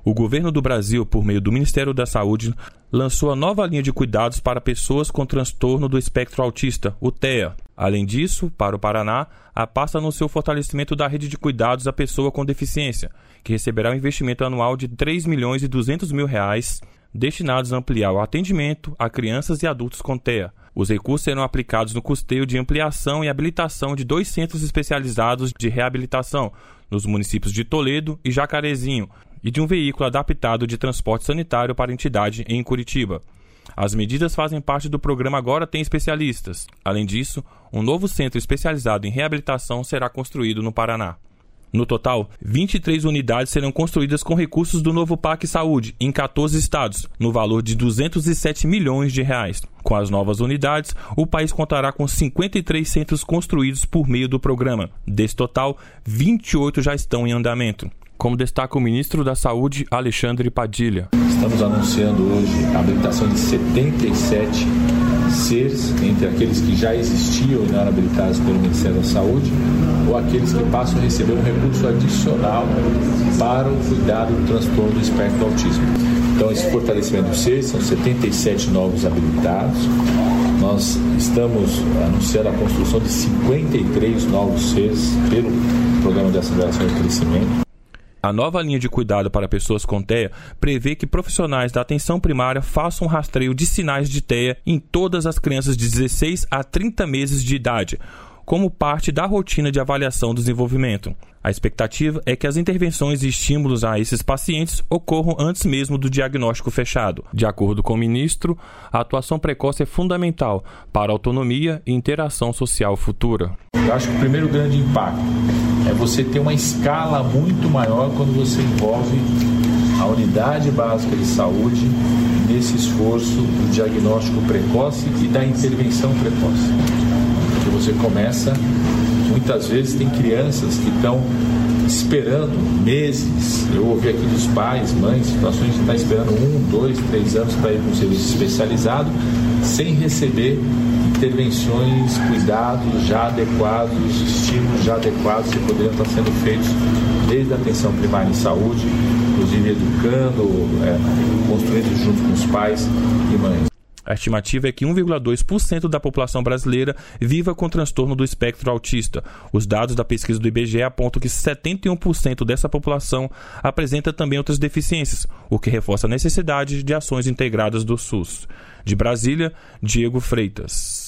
O governo do Brasil, por meio do Ministério da Saúde, lançou a nova linha de cuidados para pessoas com transtorno do espectro autista, o TEA. Além disso, para o Paraná, a pasta anunciou o fortalecimento da rede de cuidados à pessoa com deficiência, que receberá um investimento anual de R$ 3.200.000 destinados a ampliar o atendimento a crianças e adultos com TEA. Os recursos serão aplicados no custeio de ampliação e habilitação de 2 centros especializados de reabilitação, nos municípios de Toledo e Jacarezinho, e de um veículo adaptado de transporte sanitário para a entidade em Curitiba. As medidas fazem parte do programa Agora Tem Especialistas. Além disso, um novo centro especializado em reabilitação será construído no Paraná. No total, 23 unidades serão construídas com recursos do novo PAC Saúde, em 14 estados, no valor de R$ 207 milhões. Com as novas unidades, o país contará com 53 centros construídos por meio do programa. Desse total, 28 já estão em andamento, como destaca o ministro da Saúde, Alexandre Padilha. Estamos anunciando hoje a habilitação de 77 CERs, entre aqueles que já existiam e não eram habilitados pelo Ministério da Saúde, ou aqueles que passam a receber um recurso adicional para o cuidado do transtorno do espectro do autismo. Então, esse fortalecimento do CERs são 77 novos habilitados. Nós estamos anunciando a construção de 53 novos CERs pelo Programa de Aceleração e Crescimento. A nova linha de cuidado para pessoas com TEA prevê que profissionais da atenção primária façam um rastreio de sinais de TEA em todas as crianças de 16 a 30 meses de idade, como parte da rotina de avaliação do desenvolvimento. A expectativa é que as intervenções e estímulos a esses pacientes ocorram antes mesmo do diagnóstico fechado. De acordo com o ministro, a atuação precoce é fundamental para a autonomia e interação social futura. Eu acho que o primeiro grande impacto é você ter uma escala muito maior quando você envolve a unidade básica de saúde nesse esforço do diagnóstico precoce e da intervenção precoce. Porque você começa, muitas vezes tem crianças que estão esperando meses. Eu ouvi aqui dos pais, mães, situações que estão esperando 1, 2, 3 anos para ir para um serviço especializado sem receber intervenções, cuidados já adequados, estímulos já adequados que poderiam estar sendo feitos desde a atenção primária em saúde, inclusive educando, construindo junto com os pais e mães. A estimativa é que 1,2% da população brasileira viva com transtorno do espectro autista. Os dados da pesquisa do IBGE apontam que 71% dessa população apresenta também outras deficiências, o que reforça a necessidade de ações integradas do SUS. De Brasília, Diego Freitas.